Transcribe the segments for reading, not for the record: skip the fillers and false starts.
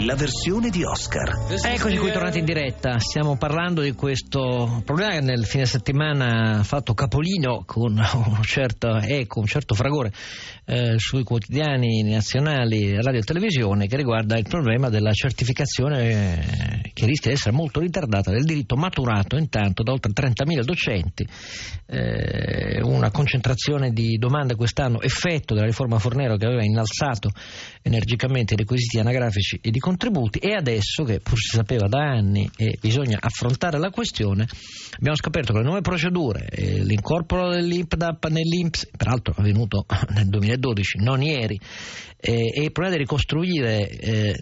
la versione di Oscar. Eccoci qui tornati in diretta. Stiamo parlando di questo problema che nel fine settimana ha fatto capolino con un certo eco, un certo fragore sui quotidiani nazionali, radio e televisione, che riguarda il problema della certificazione che rischia di essere molto ritardata del diritto maturato intanto da oltre 30.000 docenti. Una concentrazione di domande quest'anno, effetto della riforma Fornero, che aveva innalzato energicamente i requisiti anagrafici e di contributi, e adesso che pur si sapeva da anni e bisogna affrontare la questione, abbiamo scoperto che le nuove procedure, l'incorporo dell'INPDAP nell'INPS, peraltro avvenuto nel 2012, non ieri, e il problema di ricostruire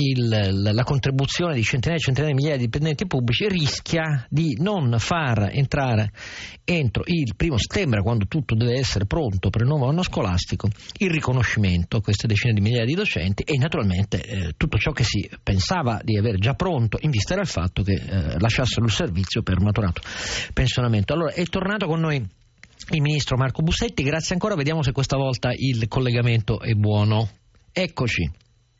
la contribuzione di centinaia e centinaia di migliaia di dipendenti pubblici rischia di non far entrare entro il 1° settembre, quando tutto deve essere pronto per il nuovo anno scolastico, il riconoscimento a queste decine di migliaia di docenti e naturalmente tutto ciò che si pensava di avere già pronto in vista del fatto che lasciassero il servizio per maturato pensionamento. Allora è tornato con noi il ministro Marco Bussetti, grazie ancora, vediamo se questa volta il collegamento è buono. Eccoci.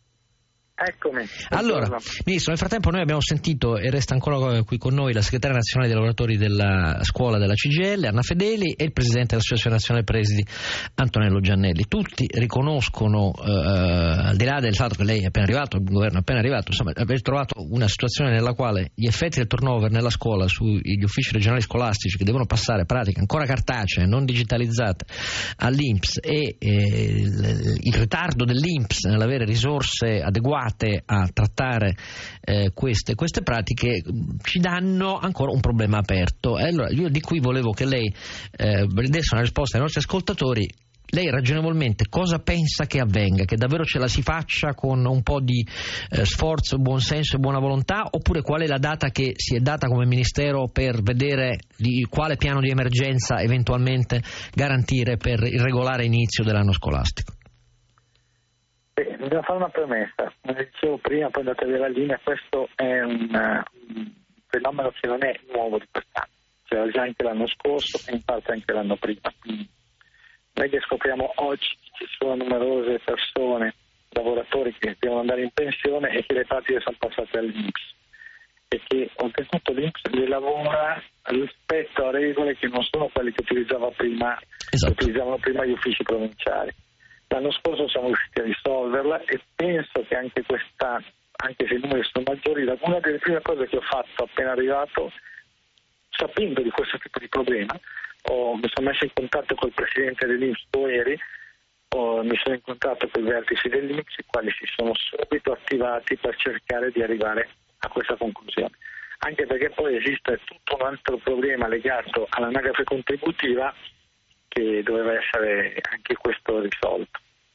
Eccomi. Allora, Ministro, nel frattempo noi abbiamo sentito, e resta ancora qui con noi, la segretaria nazionale dei lavoratori della scuola della CGIL, Anna Fedeli, e il presidente dell'Associazione Nazionale Presidi, Antonello Giannelli. Tutti riconoscono, al di là del fatto che lei è appena arrivato, il governo è appena arrivato, insomma, aver trovato una situazione nella quale gli effetti del turnover nella scuola sugli uffici regionali scolastici, che devono passare pratiche ancora cartacee, non digitalizzate, all'INPS, e il ritardo dell'INPS nell'avere risorse adeguate a trattare queste pratiche, ci danno ancora un problema aperto. Allora, io di cui volevo che lei desse una risposta ai nostri ascoltatori. Lei ragionevolmente cosa pensa che avvenga? Che davvero ce la si faccia con un po' di sforzo, buonsenso e buona volontà, oppure qual è la data che si è data come Ministero per vedere di quale piano di emergenza eventualmente garantire per il regolare inizio dell'anno scolastico? Bisogna fare una premessa, come dicevo prima, poi andate via la linea, questo è un fenomeno che non è nuovo di quest'anno, c'era già anche l'anno scorso e in parte anche l'anno prima. Noi che scopriamo oggi che ci sono numerose persone, lavoratori che devono andare in pensione e che le pratiche sono passate all'INPS e che oltretutto l'INPS le lavora rispetto a regole che non sono quelle che utilizzavano prima gli uffici provinciali. L'anno scorso siamo riusciti a risolverla e penso che anche quest'anno, anche se i numeri sono maggiori, una delle prime cose che ho fatto appena arrivato, sapendo di questo tipo di problema, mi sono messo in contatto col presidente dell'INPS ieri, mi sono incontrato con i vertici dell'INPS, i quali si sono subito attivati per cercare di arrivare a questa conclusione. Anche perché poi esiste tutto un altro problema legato all'anagrafe contributiva, che doveva essere anche questo risolto.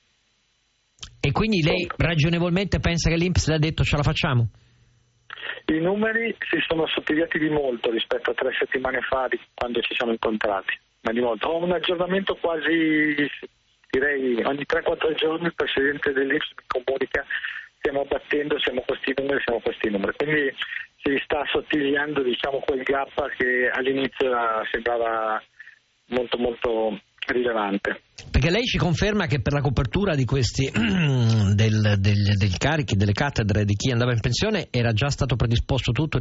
E quindi lei ragionevolmente pensa che l'INPS le ha detto ce la facciamo? I numeri si sono assottigliati di molto rispetto a 3 settimane fa, di quando ci siamo incontrati, ma di molto. Ho un aggiornamento quasi, direi, ogni 3-4 giorni il presidente dell'INPS mi comunica: stiamo battendo, siamo questi numeri. Quindi si sta assottigliando, diciamo, quel gap che all'inizio sembrava molto molto rilevante. Perché lei ci conferma che per la copertura di questi del carichi, delle cattedre di chi andava in pensione era già stato predisposto tutto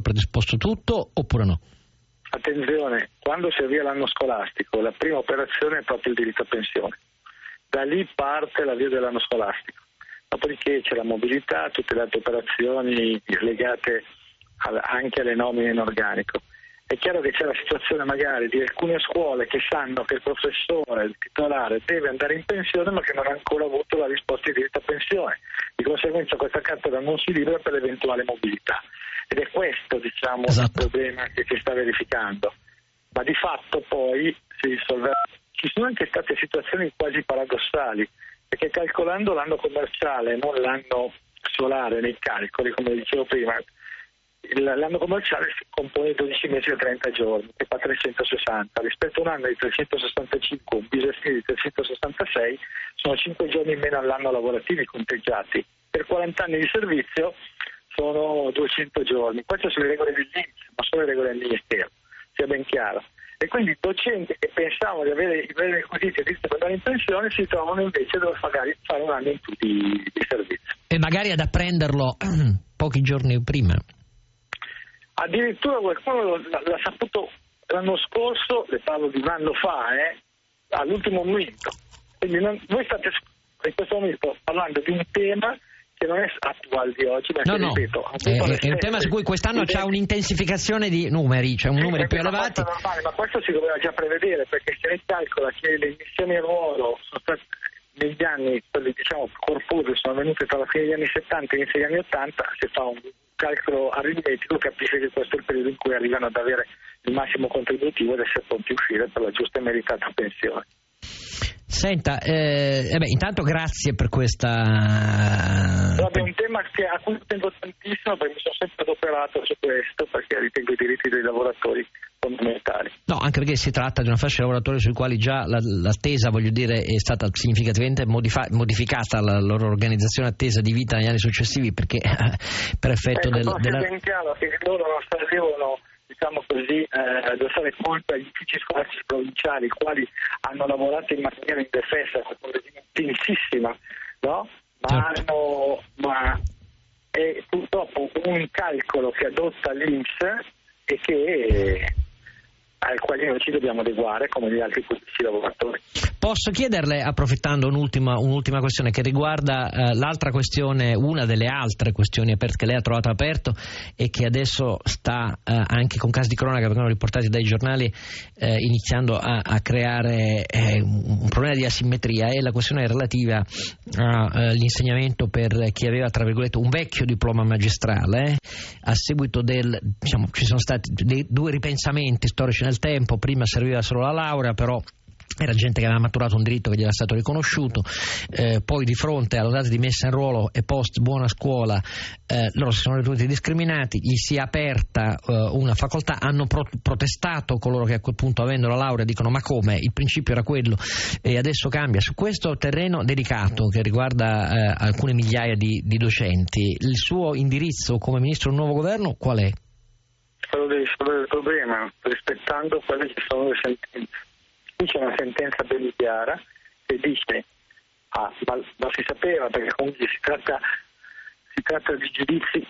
oppure no? Attenzione, quando si avvia l'anno scolastico la prima operazione è proprio il diritto a pensione. Da lì parte l'avvio dell'anno scolastico. Dopodiché c'è la mobilità, tutte le altre operazioni legate anche alle nomine in organico. È chiaro che c'è la situazione magari di alcune scuole che sanno che il professore, il titolare, deve andare in pensione ma che non ha ancora avuto la risposta di diritto a pensione. Di conseguenza questa cattedra non si libera per l'eventuale mobilità. Ed è questo, diciamo, il problema che si sta verificando. Ma di fatto poi si risolverà. Ci sono anche state situazioni quasi paradossali, perché calcolando l'anno commerciale, non l'anno solare nei calcoli, come dicevo prima, l'anno commerciale si compone di 12 mesi e 30 giorni, che fa 360, rispetto a un anno di 365, un bisestile di 366, sono 5 giorni in meno all'anno lavorativi conteggiati. Per 40 anni di servizio sono 200 giorni. Queste sono le regole dell'INPS, ma sono le regole del Ministero, sia ben chiaro. e quindi i docenti che pensavano di avere i requisiti per andare in pensione si trovano invece a dover magari fare un anno in più di servizio. E magari ad apprenderlo pochi giorni prima. Addirittura qualcuno l'ha saputo l'anno scorso, le parlo di un anno fa, all'ultimo momento. Quindi voi state in questo momento parlando di un tema che non è attuale di oggi, ma ripeto, è un tema su cui quest'anno c'è un'intensificazione di numeri, cioè numeri più elevati. Normale, ma questo si doveva già prevedere, perché se ne calcola che le emissioni in ruolo sono state negli anni, quelle diciamo corpose, sono venute tra la fine degli anni 70 e inizio degli anni 80, si fa un calcolo aritmetico, capisce che questo è il periodo in cui arrivano ad avere il massimo contributivo ed essere pronti a uscire per la giusta e meritata pensione. Senta, intanto grazie per questa... È un tema a cui tengo tantissimo, perché mi sono sempre adoperato su questo, perché ritengo i diritti dei lavoratori fondamentali. No, anche perché si tratta di una fascia di lavoratori sui quali già l'attesa, voglio dire, è stata significativamente modificata, la loro organizzazione attesa di vita negli anni successivi, perché per effetto della... È ben chiaro che loro non devono, diciamo così, adossare colpa agli uffici scolastici provinciali, i quali hanno lavorato in maniera indefessa, con regime intensissima, no? Ma è purtroppo un calcolo che adotta l'INPS e che al quale noi ci dobbiamo adeguare come gli altri pubblici lavoratori. Posso chiederle, approfittando, un'ultima questione che riguarda l'altra questione, una delle altre questioni aperte che lei ha trovato aperto e che adesso sta anche con casi di cronaca che vengono riportati dai giornali iniziando a creare un problema di asimmetria, è la questione relativa all'insegnamento per chi aveva, tra virgolette, un vecchio diploma magistrale. A seguito ci sono stati due ripensamenti storici nel tempo. Prima serviva solo la laurea, però era gente che aveva maturato un diritto che gli era stato riconosciuto, poi di fronte alla data di messa in ruolo e post buona scuola loro si sono ritenuti discriminati, gli si è aperta una facoltà, hanno protestato coloro che a quel punto, avendo la laurea, dicono ma come, il principio era quello e adesso cambia. Su questo terreno delicato che riguarda alcune migliaia di docenti, il suo indirizzo come ministro del nuovo governo qual è? Quello di risolvere il problema rispettando quelle che sono le sentenze. Qui c'è una sentenza ben chiara che dice ma si sapeva, perché comunque si tratta di giudizi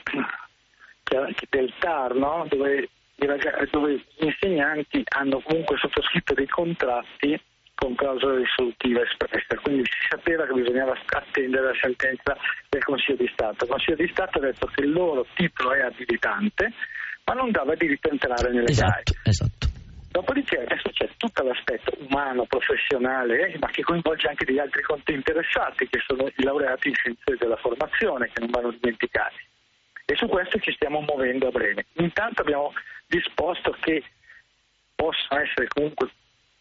del TAR, no? dove gli insegnanti hanno comunque sottoscritto dei contratti con clausola risolutiva espressa, quindi si sapeva che bisognava attendere la sentenza del Consiglio di Stato. Il Consiglio di Stato ha detto che il loro titolo è abilitante, ma non dava diritto a entrare nelle gare. Esatto. Dopodiché adesso c'è tutto l'aspetto umano, professionale, ma che coinvolge anche degli altri conti interessati, che sono i laureati in scienze della formazione, che non vanno dimenticati. E su questo ci stiamo muovendo a breve. Intanto abbiamo disposto che possano essere comunque,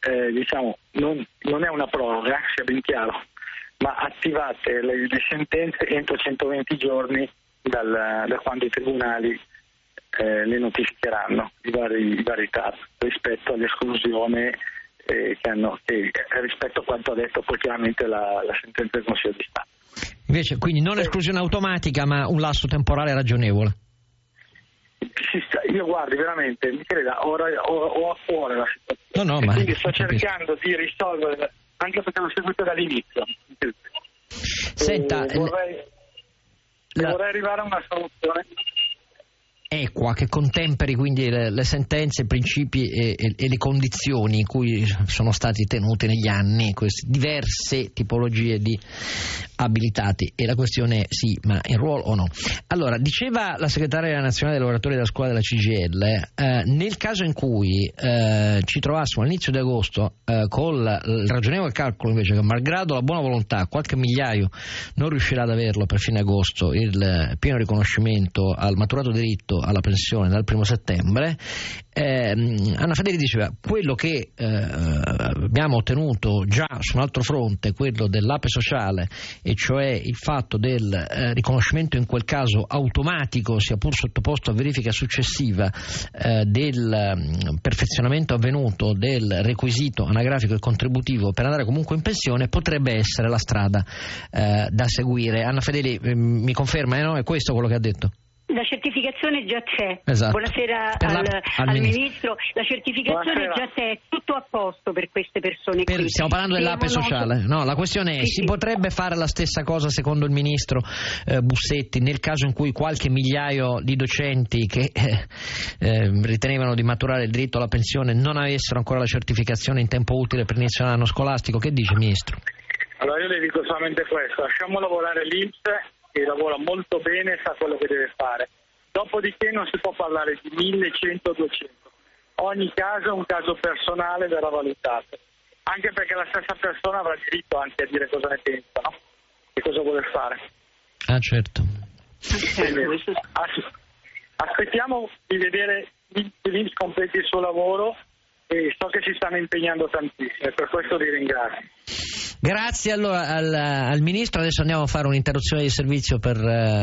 non è una proroga, sia ben chiaro, ma attivate le sentenze entro 120 giorni da quando i tribunali le notificheranno i vari TAR rispetto all'esclusione rispetto a quanto ha detto poi chiaramente la sentenza del Consiglio di Stato. Invece quindi non esclusione automatica, ma un lasso temporale ragionevole. Io guardi veramente, mi creda, ho a cuore la situazione, quindi sto cercando di risolvere, anche perché l'ho seguito dall'inizio. Senta, vorrei arrivare a una soluzione equa che contemperi quindi le sentenze, i principi e le condizioni in cui sono stati tenuti negli anni queste diverse tipologie di abilitati. E la questione è sì, ma in ruolo o no? Allora, diceva la segretaria nazionale dei lavoratori della scuola della CGIL, nel caso in cui ci trovassimo all'inizio di agosto con il ragionevole calcolo invece che, malgrado la buona volontà, qualche migliaio non riuscirà ad averlo per fine agosto il pieno riconoscimento al maturato diritto alla pensione dal 1 settembre, Anna Fedeli diceva quello che abbiamo ottenuto già su un altro fronte, quello dell'APE sociale, e cioè il fatto del riconoscimento in quel caso automatico, sia pur sottoposto a verifica successiva, del perfezionamento avvenuto del requisito anagrafico e contributivo per andare comunque in pensione, potrebbe essere la strada da seguire. Anna Fedeli mi conferma, no? È questo quello che ha detto? La certificazione già c'è. Esatto. Buonasera al Ministro. La certificazione Buonasera. già c'è, è tutto a posto per queste persone qui. Stiamo parlando dell'APE sociale. No, la questione è: si potrebbe fare la stessa cosa secondo il Ministro Bussetti nel caso in cui qualche migliaio di docenti che ritenevano di maturare il diritto alla pensione non avessero ancora la certificazione in tempo utile per iniziare l'anno scolastico? Che dice, Ministro? Allora io le dico solamente questo: lasciamo lavorare l'INPS, che lavora molto bene e sa quello che deve fare. Dopodiché non si può parlare di 1.000, 100, 200. Ogni caso è un caso personale, verrà valutato. Anche perché la stessa persona avrà diritto anche a dire cosa ne pensa, no? E cosa vuole fare. Ah, certo. Quindi, aspettiamo di vedere l'INPS completi il suo lavoro, e so che si stanno impegnando tantissimo, e per questo vi ringrazio. Grazie allora al Ministro. Adesso andiamo a fare un'interruzione di servizio per